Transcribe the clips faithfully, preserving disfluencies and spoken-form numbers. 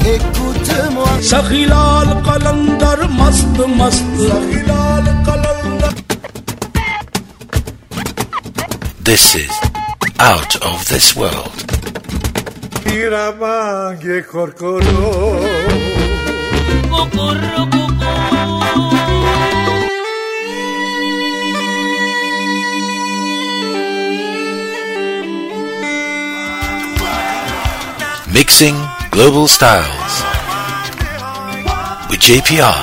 écoute-moi. Sakhilal Qalandar mast mast. Sakhilal Qalandar. This is Out of This World. Iramange korkoro. Kokoro koko. Mixing Global Styles with J P R.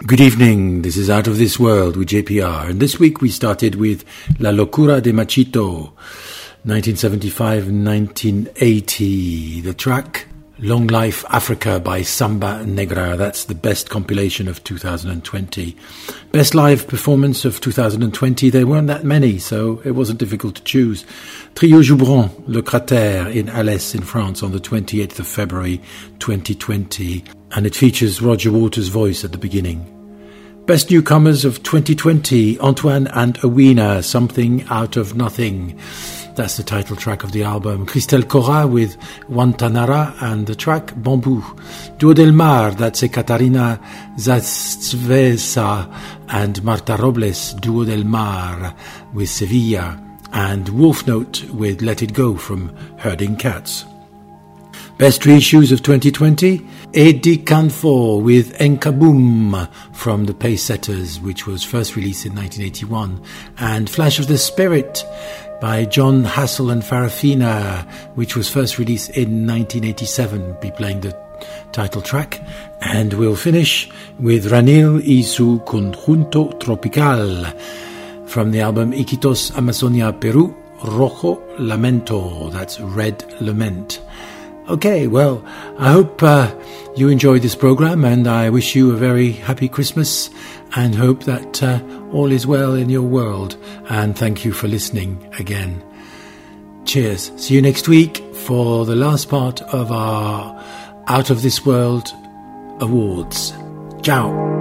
Good evening, this is Out of This World with J P R, and this week we started with La Locura de Machito, nineteen seventy-five to nineteen eighty. The track Long Life Africa by Samba Negra. That's the best compilation of two thousand twenty. Best live performance of two thousand twenty. There weren't that many, so it wasn't difficult to choose. Trio Joubran, Le Cratère in Alès in France on the twenty-eighth of February twenty twenty. And it features Roger Waters' voice at the beginning. Best newcomers of twenty twenty, Antoine and Awina, Something Out of Nothing. That's the title track of the album. Christelle Cora with Guantanara and the track Bamboo. Duo del Mar, that's a Katarina Zastvesa and Marta Robles, Duo del Mar with Sevilla. And Wolf Note with Let It Go from Herding Cats. Best reissues of twenty twenty, Eddie Canfor with Enkaboom from the Pacesetters, which was first released in nineteen eighty-one, and Flash of the Spirit by John Hassel and Farafina, which was first released in nineteen eighty-seven, be playing the title track. And we'll finish with Ranil y su Conjunto Tropical from the album Iquitos Amazonia Peru, Rojo Lamento, that's Red Lament. Okay, well, I hope uh, you enjoyed this program, and I wish you a very happy Christmas and hope that uh, all is well in your world. And thank you for listening again. Cheers. See you next week for the last part of our Out of This World Awards. Ciao.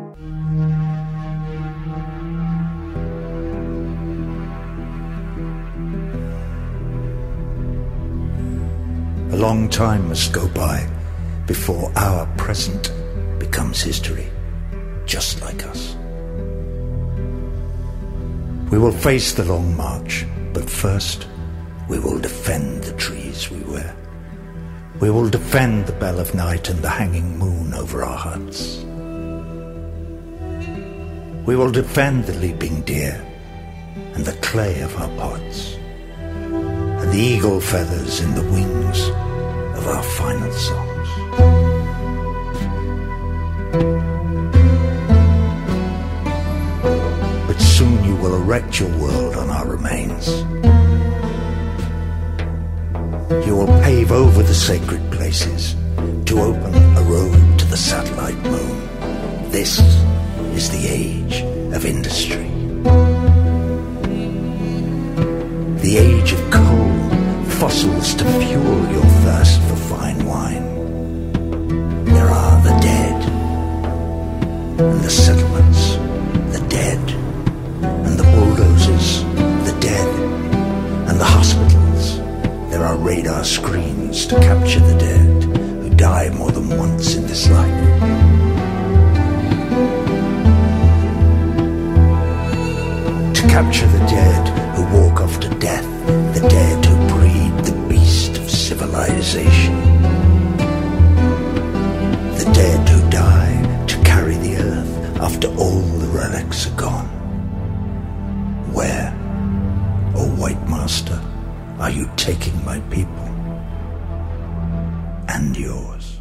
A long time must go by before our present becomes history, just like us. We will face the long march, but first we will defend the trees we wear. We will defend the bell of night and the hanging moon over our huts. We will defend the leaping deer and the clay of our pots, and the eagle feathers in the wings of our final songs. But soon you will erect your world on our remains. You will pave over the sacred places to open a road to the satellite moon. This is the age of industry. The age of coal, fossils to fuel your thirst for fine wine. There are the dead, and the settlements, the dead, and the bulldozers, the dead, and the hospitals. There are radar screens to capture the dead who die more than once in this life. To capture the dead who walk off to death, the dead who breed the beast of civilization, the dead who die to carry the earth after all the relics are gone. Where, O White Master, are you taking my people and yours?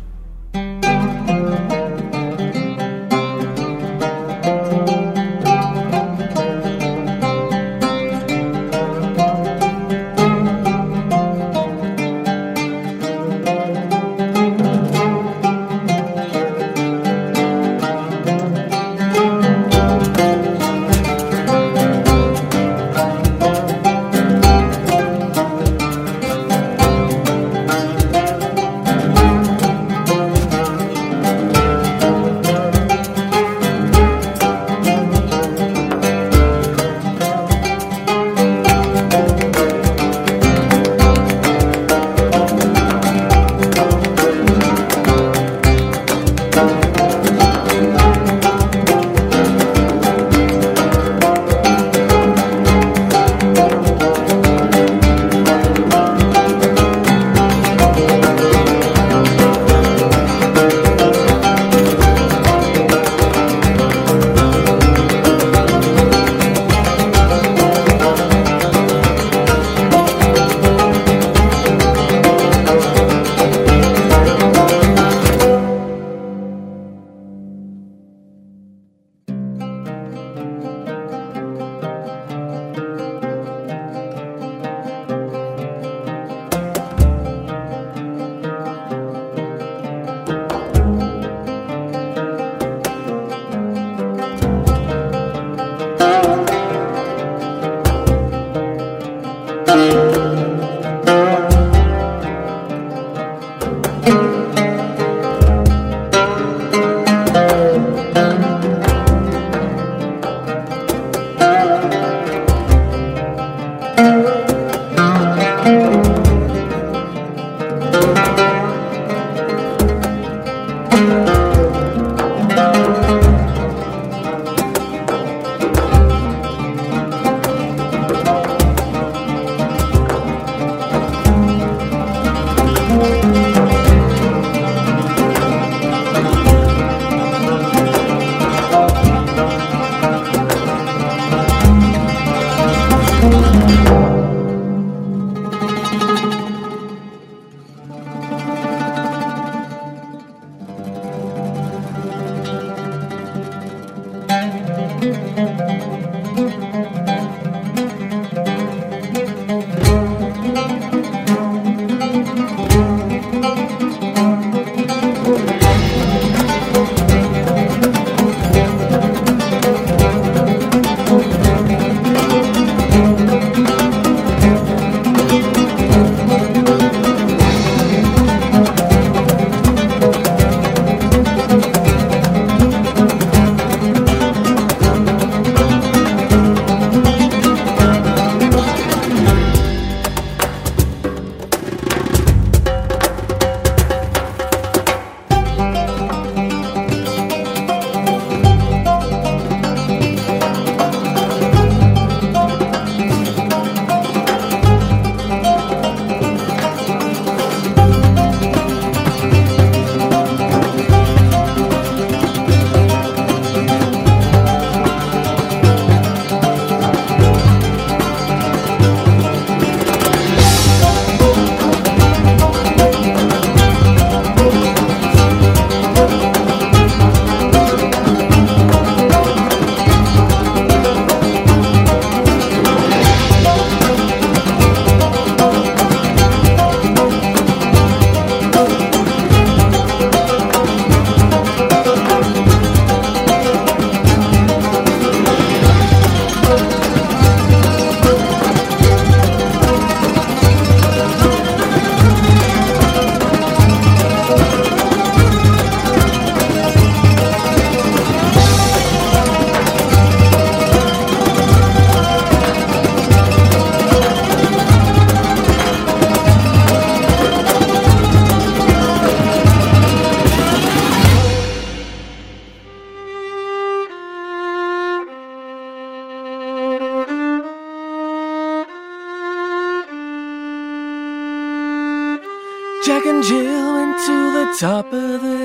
Jack and Jill went to the top of the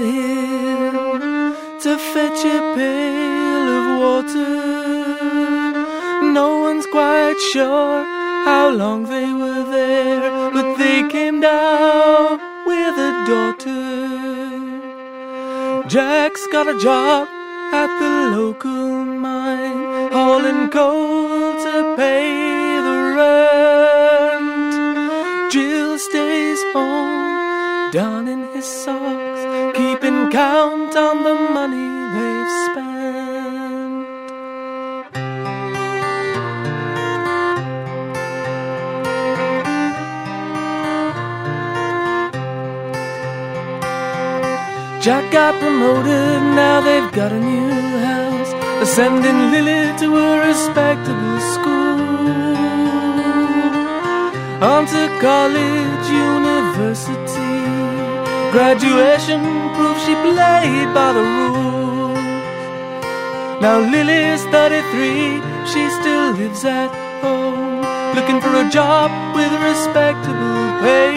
hill to fetch a pail of water. No one's quite sure how long they were there, but they came down with a daughter. Jack's got a job at the local mine, hauling coal to pay the rent. Jill stays home, down in his socks, keeping count on the money they've spent. Jack got promoted, now they've got a new house. They're sending Lily to a respectable school, on to college, university. Graduation proves she played by the rules. Now Lily's thirty-three, she still lives at home, looking for a job with respectable pay.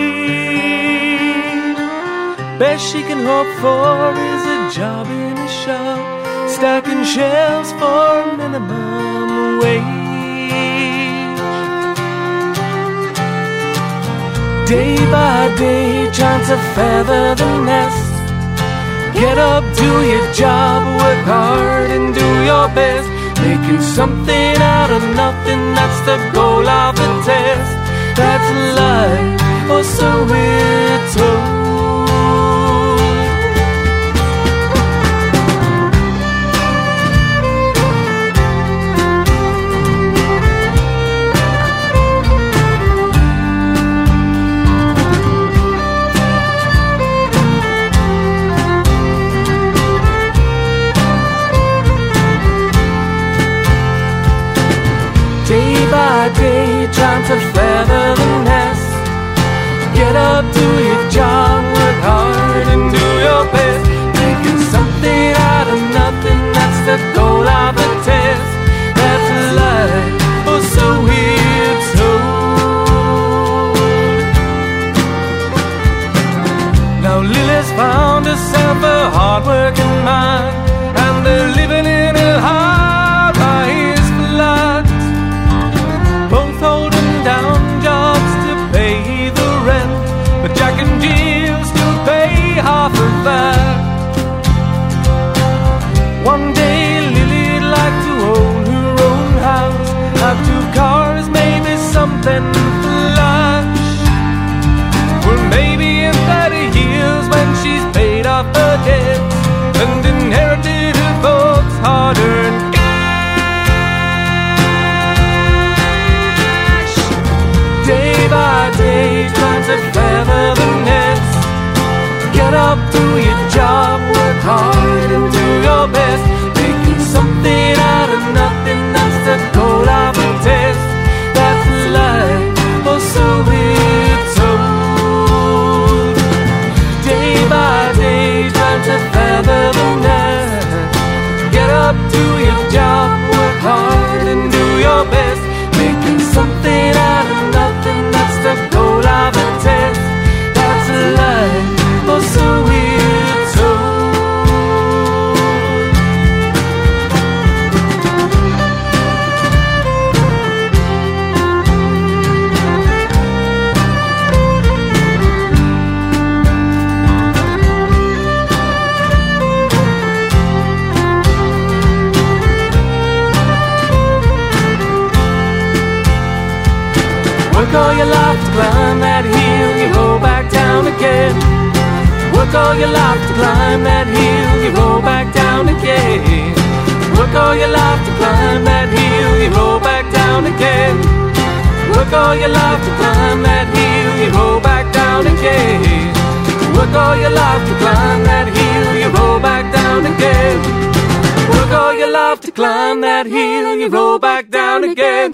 Best she can hope for is a job in a shop, stacking shelves for minimum wage. Day by day, trying to feather the nest. Get up, do your job, work hard and do your best. Making something out of nothing, that's the goal of the test. That's life, or so we're told. trying to feather the nest. Get up, do your job, work hard and do your best. Making something out of nothing, that's the goal of the test. That's life, oh so weird, so. Now Lily's found herself a hard-working man, and they're living in a high-rise flat, both holding down jobs to pay the rent, but Jack and Jill still pay half of that. One day Lily'd like to own her own house, have two cars, maybe something flash. Well, maybe in thirty years when she's paid off her debts and inherited her folks' hard-earned cash. Day by day, trying to feather the nest. Get up, do your job, work hard and do your best. Making something out of nothing, that's the goal of a test. That's life, oh so weird, so. Day by day, trying to feather the nest. Get up, do your job, work hard and do your best. Making something out of nothing, that's the goal of a test. That's life, oh so weird, so. Work all your life to climb that hill, you roll back down again. Work all your life to climb that hill, you roll back down again. Work all your life to climb that hill, you roll back down again. Work all your life to climb that hill, you roll back down again. Work all your life to climb that hill, you roll back down again. Work all your life to climb that hill, you roll back down again.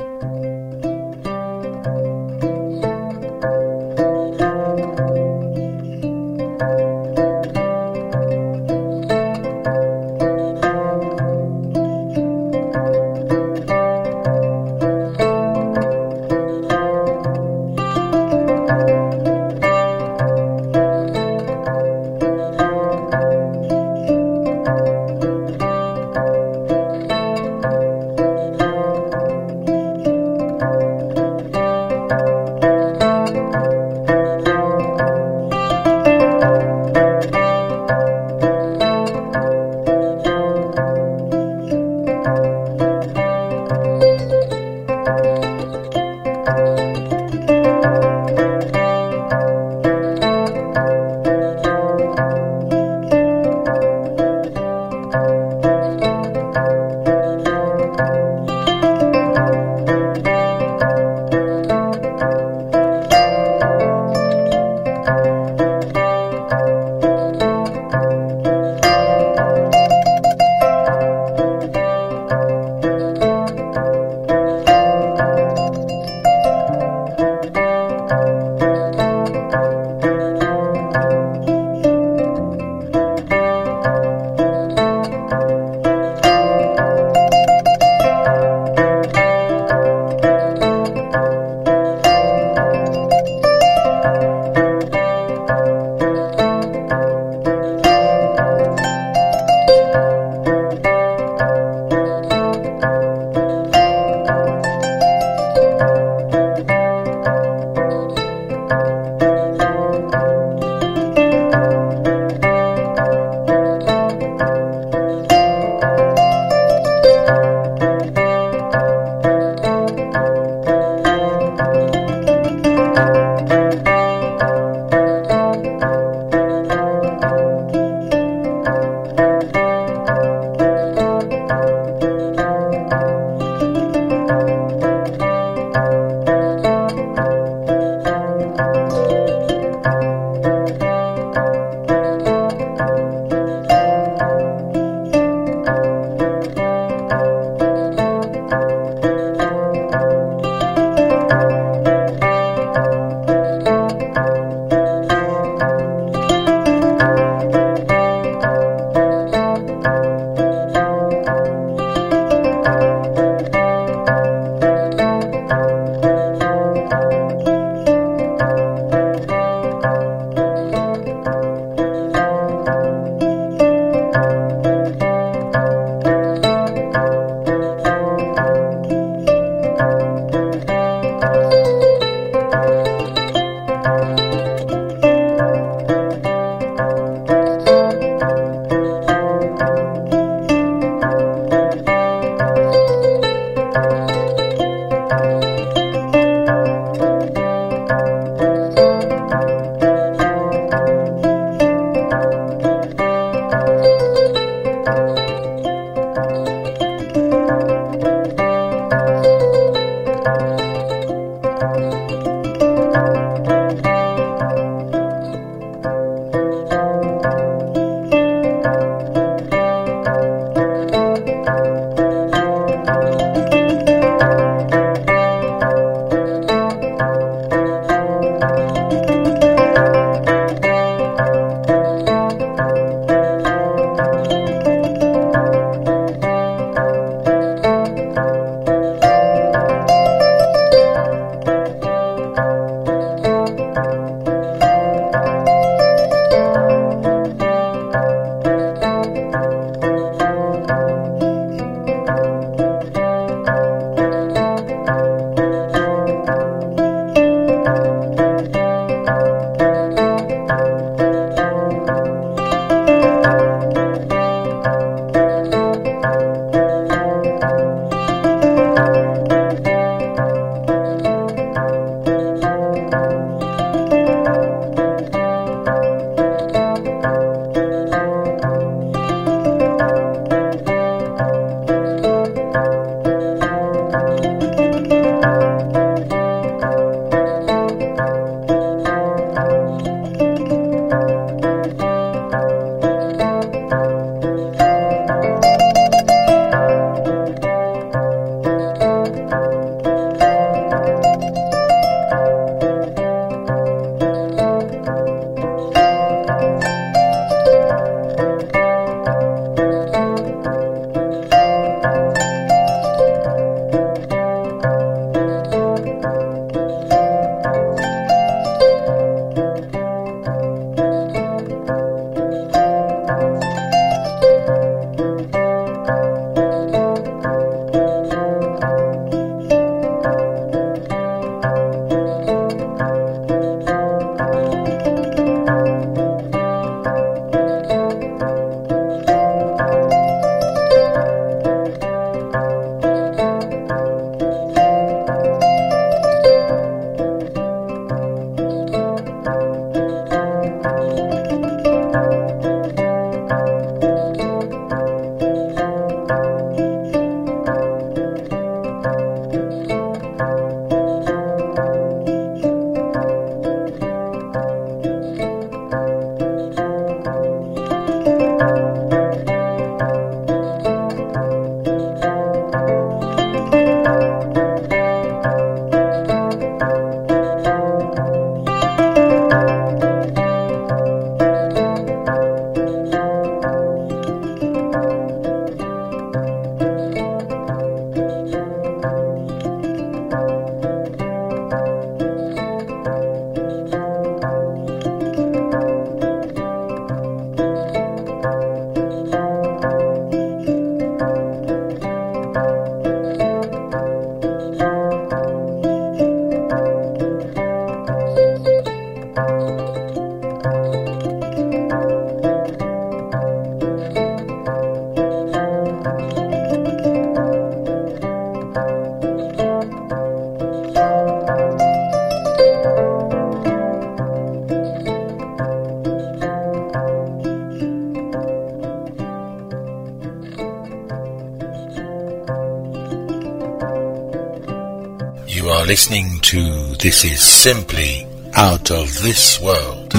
are listening to This Is Simply Out of This World.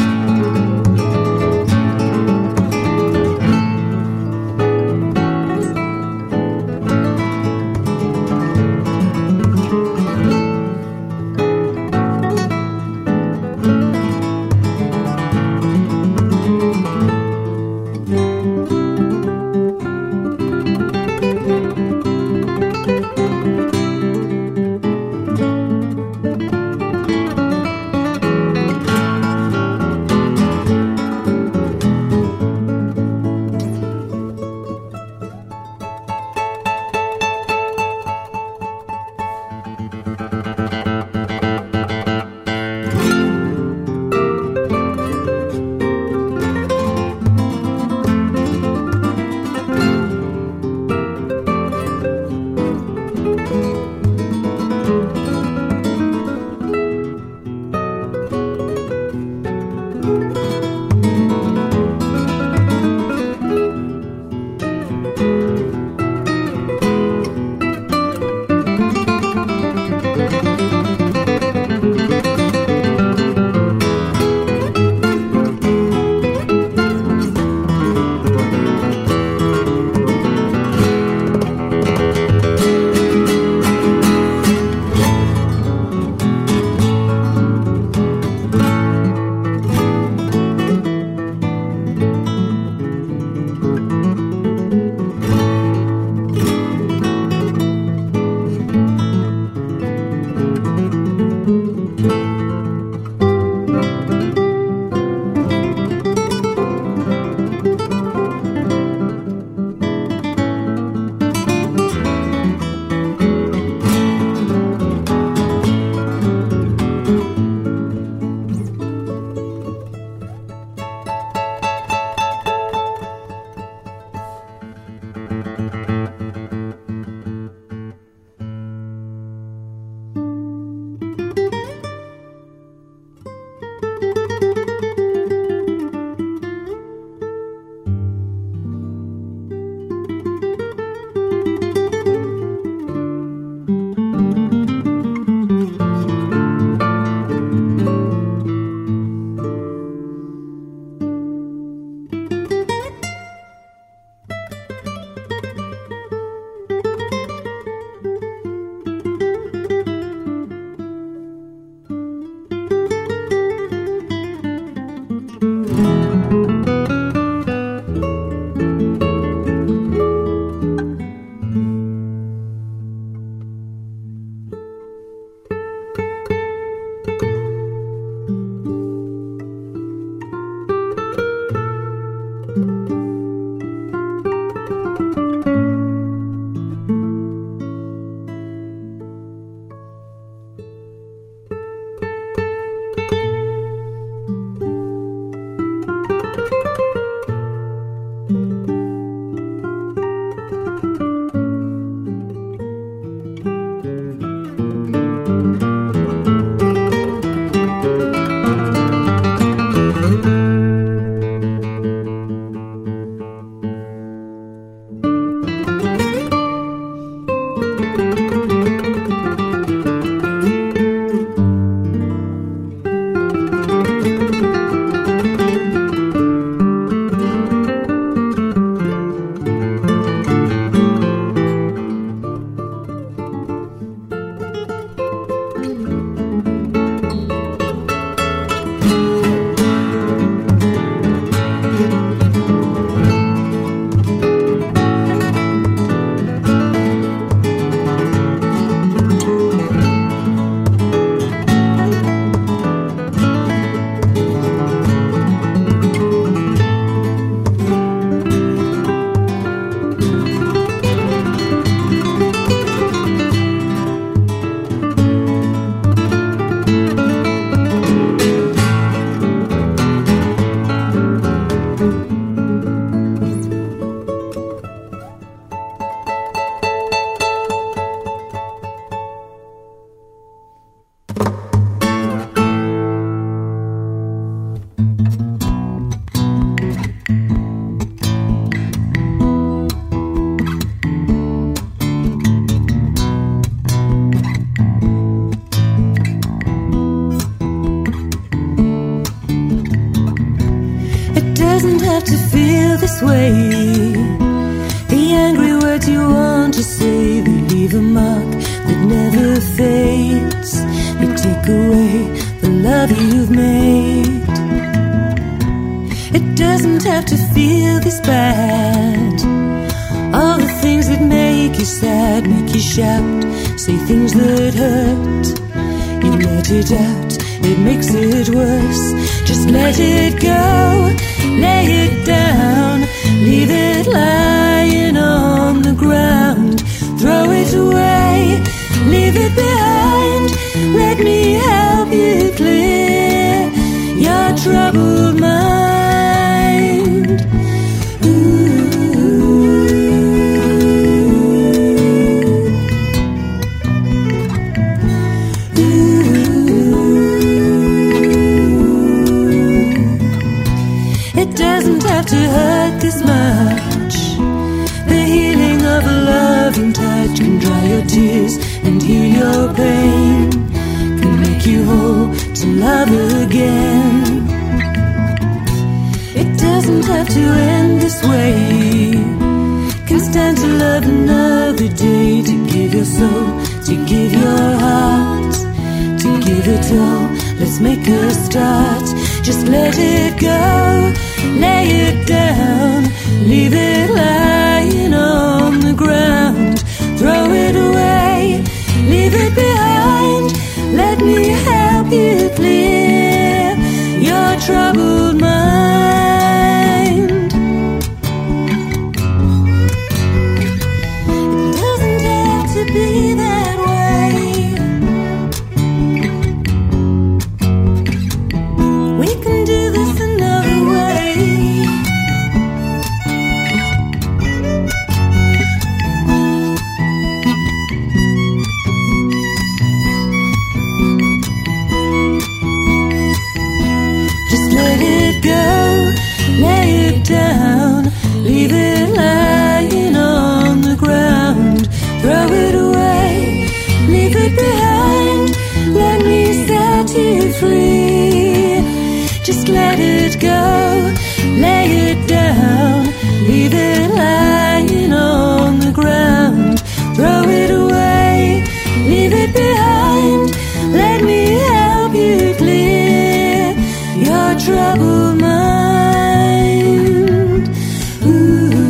doesn't have to feel this way. The angry words you want to say, they leave a mark that never fades. They take away the love you've made. It doesn't have to feel this bad. All the things that make you sad, make you shout, say things that hurt. You let it out, it makes it worse. Just let it go, lay it down, leave it lying on the ground. Throw it away, leave it behind. Let me help you clear your troubled mind. To hurt this much, the healing of a loving touch can dry your tears and heal your pain, can make you whole to love again. It doesn't have to end this way. Can stand to love another day, to give your soul, to give your heart, to give it all. Let's make a start. Just let it go, lay it down, leave it lying on the ground. Throw it away, leave it behind. Let me help you clear your troubled mind. It doesn't have to be that way. We can do this another way. Just let it go, lay it down, leave it lying on the ground. Throw it away, leave it behind. Let me set you free. Just let it go, lay it down, leave it lying on the ground. Throw it away, leave it behind. Let me help you clear your troubled mind. Ooh.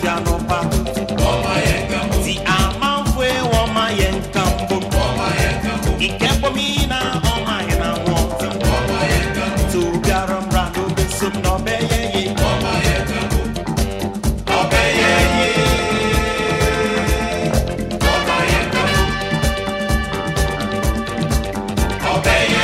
piano papu. Woma yenkambu. Ti ama fwe woma yenkambu. Woma yenkambu. Ikembo mina oma hina wonka. Woma yenkambu. Tu garam rando besum no beyeye. Woma yenkambu. Obeyeye. Woma yenkambu. Obeyeye.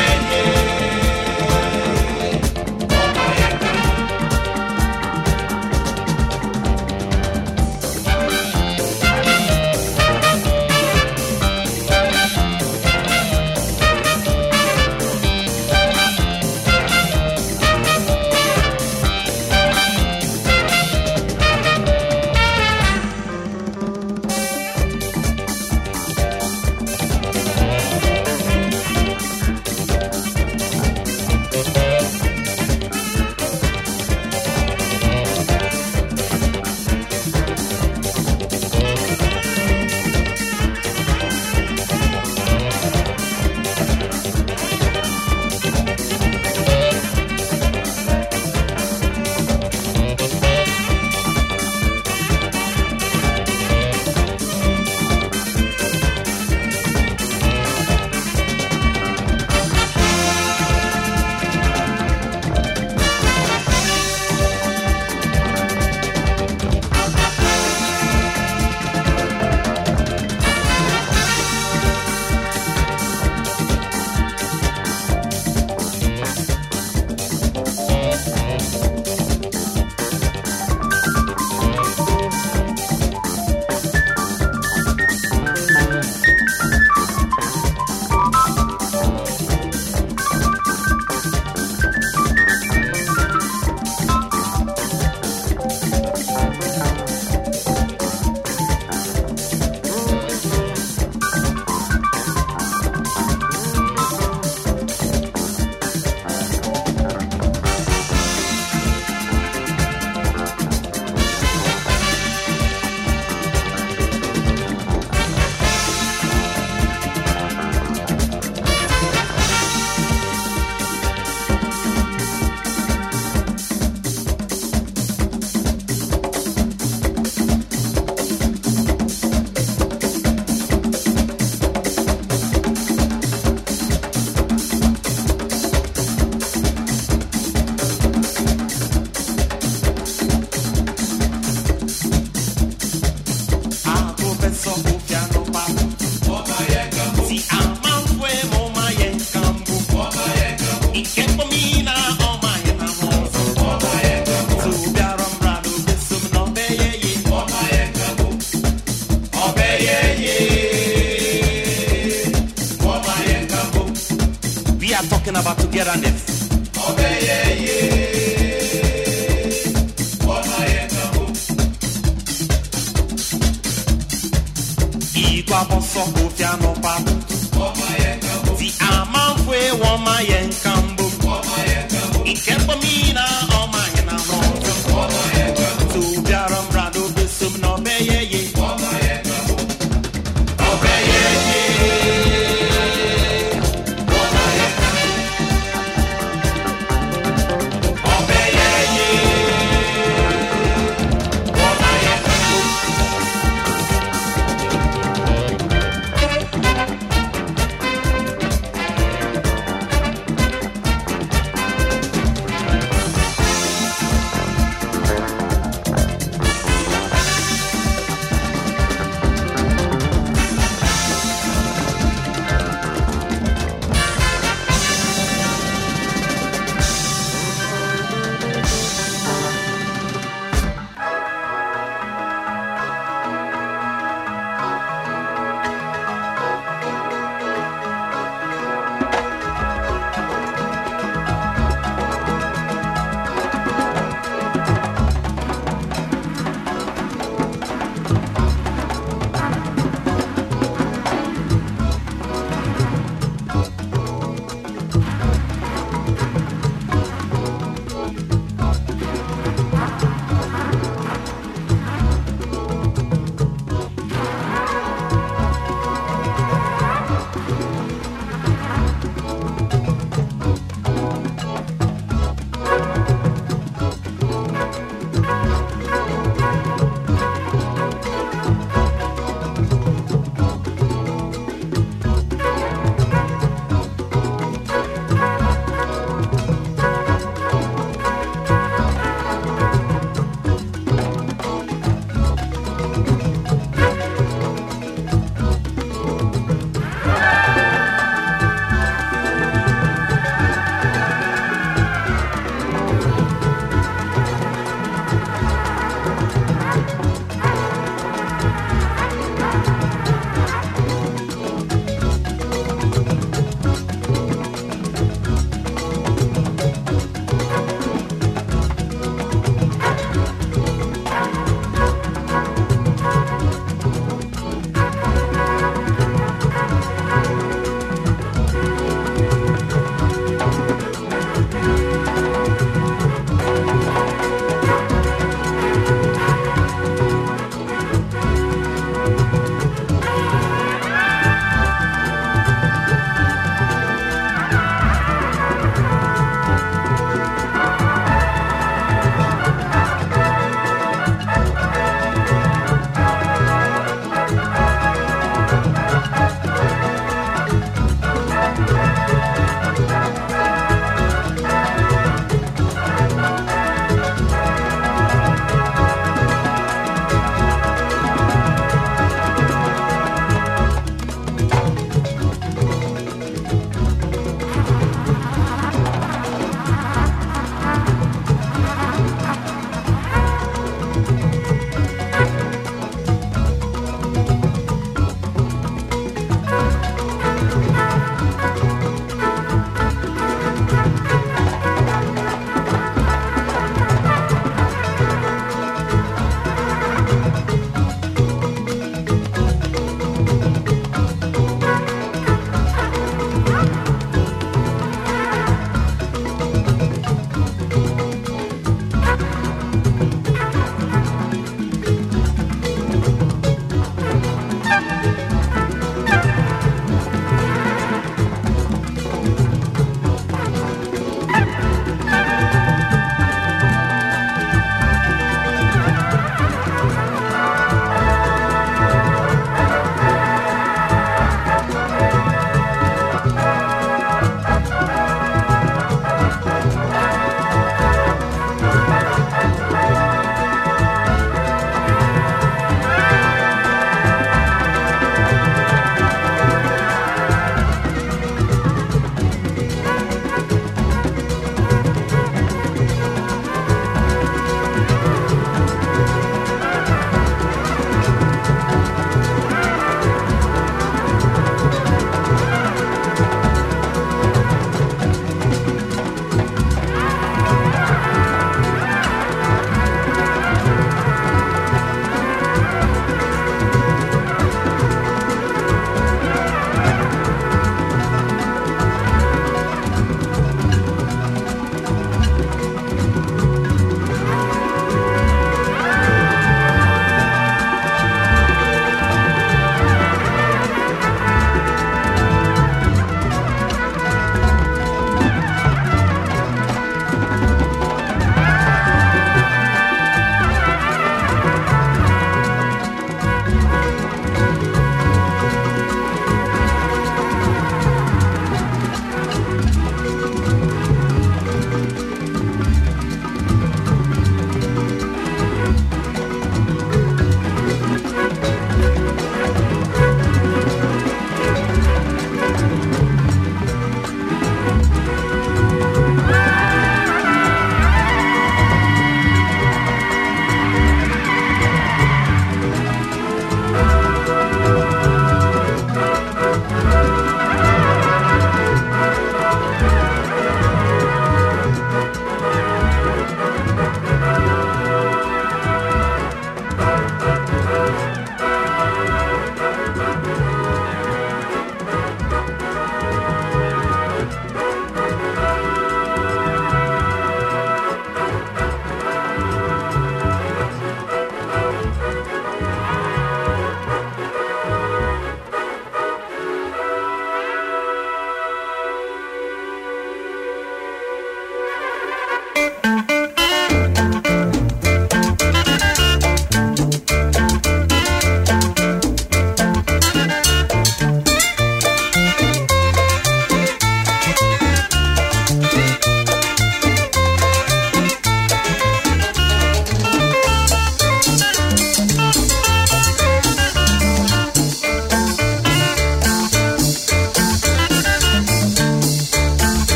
About togetherness. Okay, yeah, yeah. Woma yenkambu. Igwa bonso kofiano papu. Woma yenkambu. Ti ama fwe woma yenkambu. Woma yenkambu. Ikembo mina oma hina wonka. Woma yenkambu. Tu biaram rado besum no beyeye. Woma yenkambu. Obeyeye.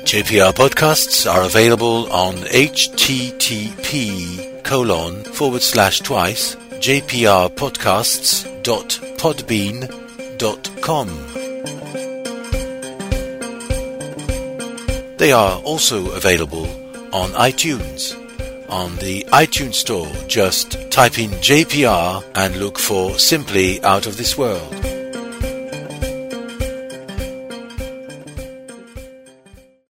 J P R podcasts are available on http colon forward slash twice jprpodcasts dot podbean dot com. They are also available on iTunes. On the iTunes store, just type in J P R and look for Simply Out of This World.